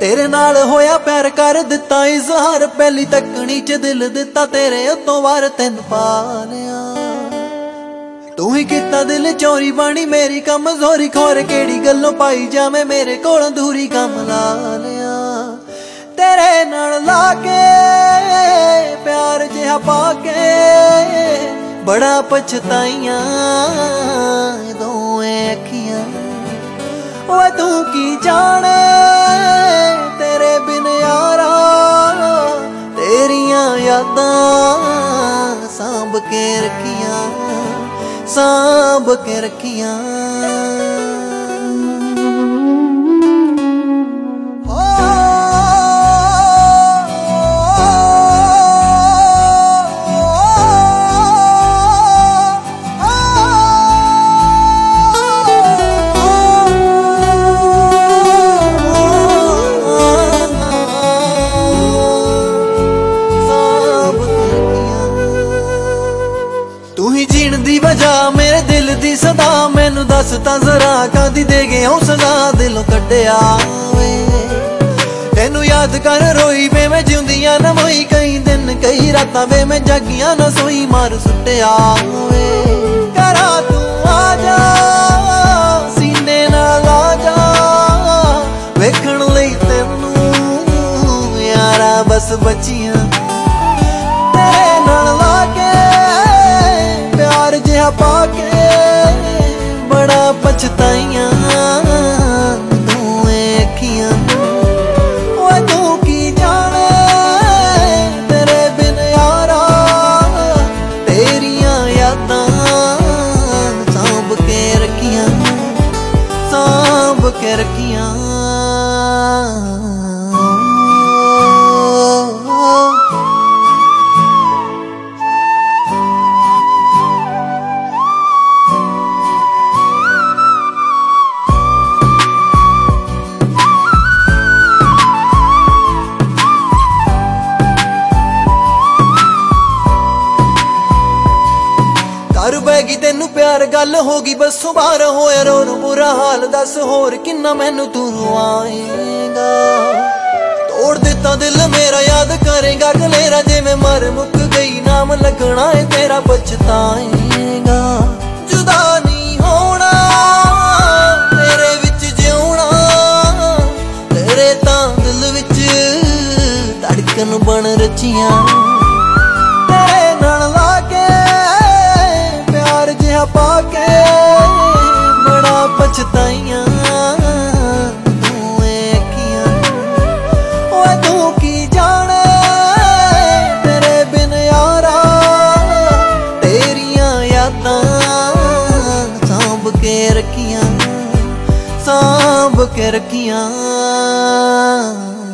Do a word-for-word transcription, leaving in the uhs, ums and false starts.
तेरे नाल होया प्यार कर दिता इजहार, पहली तकनी च दिल दिता तेरे उतों वार तेन पा लिया। तू ही किता दिल चोरी बनी मेरी कमजोरी, खोर केड़ी गल्लों पाई जावे मेरे कोल दूरी कम ला लिया। तेरे नाल लाके प्यार जिहा पाके बड़ा पछताइया दोए अखियां। ओए तू की जाने तेरे बिन यारा, तेरियां यादां सांभ के रखियां, सांभ के रखियां। जीण दी वजह मेरे दिल दी सदा, मैनू दस तां जरा कादी दे गए हूं सजा दिलों कड्डिया वे। तेनू याद कर रोई वे मैं जिंदियां न मोई, कई दिन कई रातां वे मैं जागियां न सोई मार सुट्टिया वे। करा तू आ जा सीने नाल आ जा, वेखण लई तेनू यारा बस बचियां। तेरे नाल लाके जिहा पाके बड़ा पछताइया दोए अखियां। ओए तू की जाने तेरे बिन यारा, तेरियां यादां सांभ के रखियां, सांभ के रखियां। कर बैगी तेनू प्यार गल होगी बसों बार होया रो रो बुरा हाल, दस होर किन्ना मैनू तू रुआएगा। तोड़ दिता दिल मेरा याद करेगा गलेरा, जे मैं मर मुक गई नाम लगना है तेरा पछताएगा। जुदा नहीं होना तेरे विच जिउना, तेरे तां दिल विच धड़कन बन रचियां। तेरे नाल लाके जिहा पाके बड़ा पछताइया दोए अखियां। ओए तू की जाने तेरे बिन यारा, तेरियां यादां सांभ के रखियां, सांभ के रखियां।